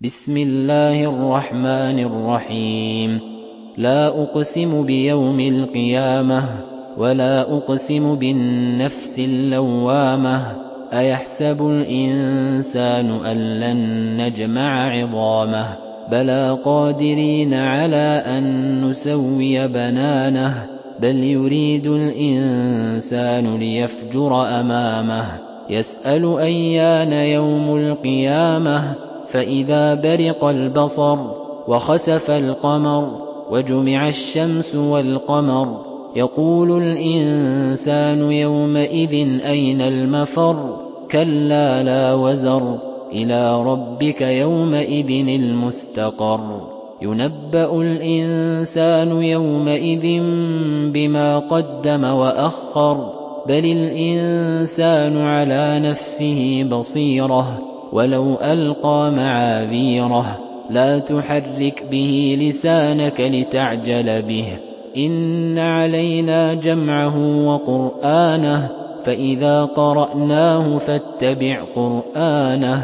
بسم الله الرحمن الرحيم لا أقسم بيوم القيامة ولا أقسم بالنفس اللوامة أيحسب الإنسان أن لن نجمع عظامه بلى قادرين على أن نسوي بنانه بل يريد الإنسان ليفجر أمامه يسأل أيان يوم القيامة فإذا برق البصر وخسف القمر وجمع الشمس والقمر يقول الإنسان يومئذ أين المفر كلا لا وزر إلى ربك يومئذ المستقر ينبأ الإنسان يومئذ بما قدم وأخر بل الإنسان على نفسه بصيرة ولو ألقى معاذيره لا تحرك به لسانك لتعجل به إن علينا جمعه وقرآنه فإذا قرأناه فاتبع قرآنه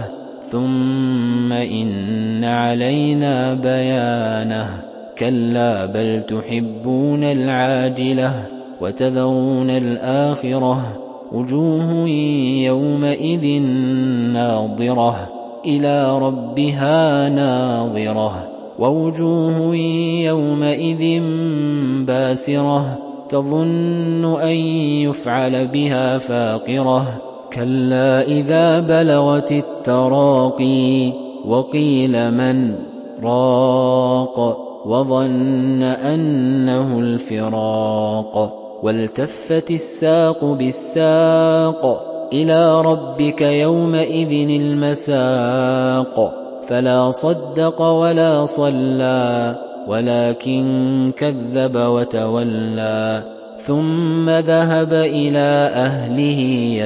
ثم إن علينا بيانه كلا بل تحبون العاجلة وتذرون الآخرة وجوه يومئذ ناظرة إلى ربها ناظرة ووجوه يومئذ باسرة تظن أن يفعل بها فاقرة كلا إذا بلغت التراقي وقيل من راق وظن أنه الفراق والتفت الساق بالساق إلى ربك يومئذ المساق فلا صدق ولا صلى ولكن كذب وتولى ثم ذهب إلى أهله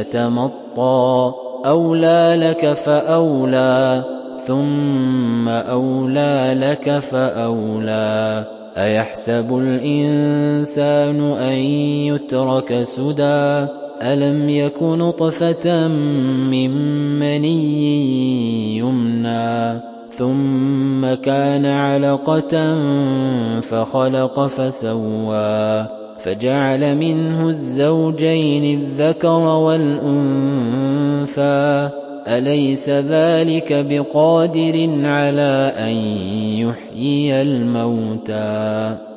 يتمطى أولى لك فأولى ثم أولى لك فأولى أيحسب الإنسان أن يترك سدى ألم يك نطفة من مني يمنى ثم كان علقة فخلق فسوى فجعل منه الزوجين الذكر والأنثى أليس ذلك بقادر على أن يحيي الموتى